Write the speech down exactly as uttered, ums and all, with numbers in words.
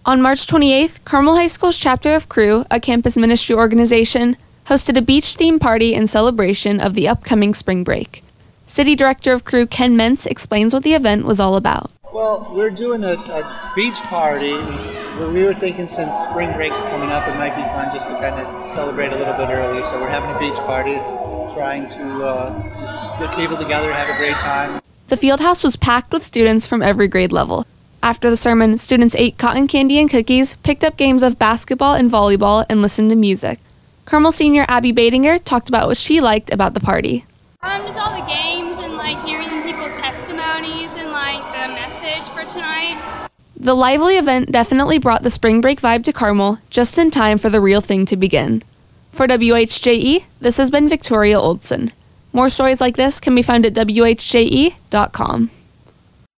On March twenty-eighth, Carmel High School's chapter of Cru, a campus ministry organization, hosted a beach-themed party in celebration of the upcoming spring break. City Director of Cru, Ken Mentz, explains what the event was all about. Well, we're doing a, a beach party where we were thinking since spring break's coming up, it might be fun just to kind of celebrate a little bit earlier. So we're having a beach party, trying to uh, just get people together, have a great time. The Fieldhouse was packed with students from every grade level. After the sermon, students ate cotton candy and cookies, picked up games of basketball and volleyball, and listened to music. Carmel senior Abby Badinger talked about what she liked about the party. Um, just all the games and like hearing people's testimonies and like the message for tonight. The lively event definitely brought the spring break vibe to Carmel, just in time for the real thing to begin. For W H J E, this has been Victoria Oldson. More stories like this can be found at W H J E dot com.